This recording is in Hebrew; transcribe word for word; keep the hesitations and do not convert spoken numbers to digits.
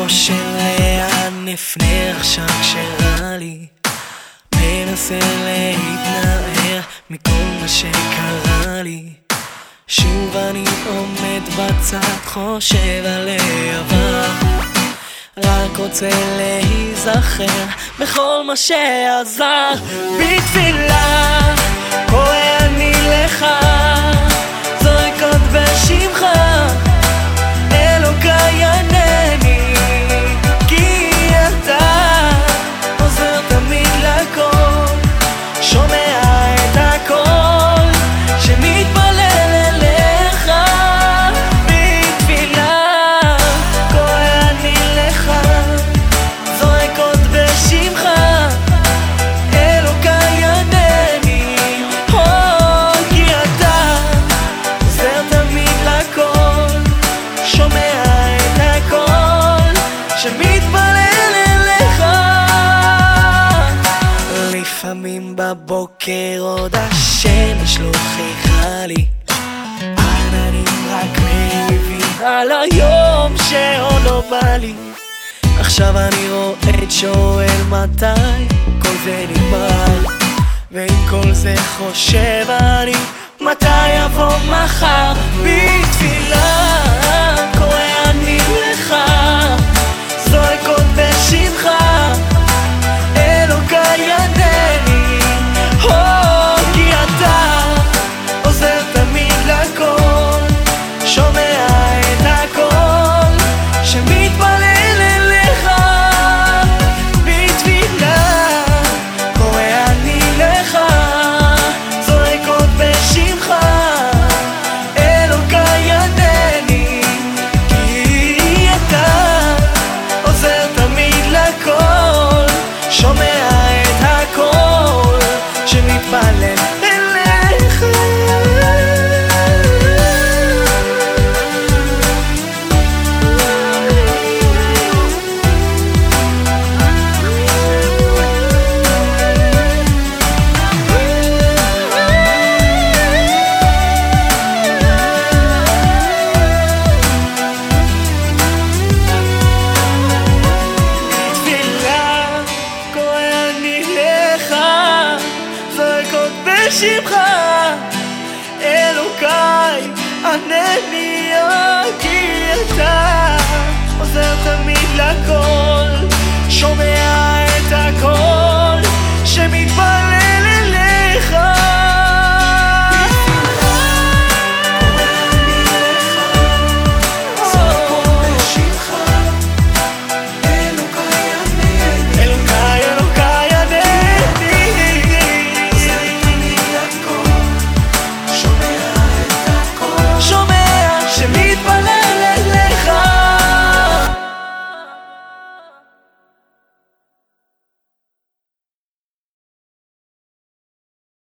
של לאן נפנה עכשיו כשרע לי, מנסה להתנער מכל מה שקרה לי. שוב אני עומד בצד, חושב על העבר, רק רוצה להיזכר בכל מה שעזר. בתפילה קורא אני לך, זורק עוד בשמך, אלוקיי ענני, כי אתה עוזר תמיד לכל, שומע את הכל שמתפלל אליך. בתפילה קורא אני לך, זורק עוד בשמך, אלוקיי ענני, כי אתה עוזר תמיד לכל, שומע את הכל שמתפלל אליך. לפעמים בבוקר עוד השמש לא חיכה לי, עננים רק מעיבים על היום שעוד לא בא לי. עכשיו אני רועד שואל מתי כל זה נגמר, ועם כל זה חושב אני מתי יבוא מחר. בתפילה קורא אני לך, זורק עוד בשמך, אלוקיי ענני, כי אתה עוזר תמיד לכל, שומע את הכל שמתפלל אליך. בתפילה קורא אני לך, זורק עוד בשמך, אלוקיי ענני, כי אתה עוזר תמיד לכל, שומע את הכל שמתפלל אליך. שמך אלוקיי ענני, כי אתה עוזר תמיד לכל,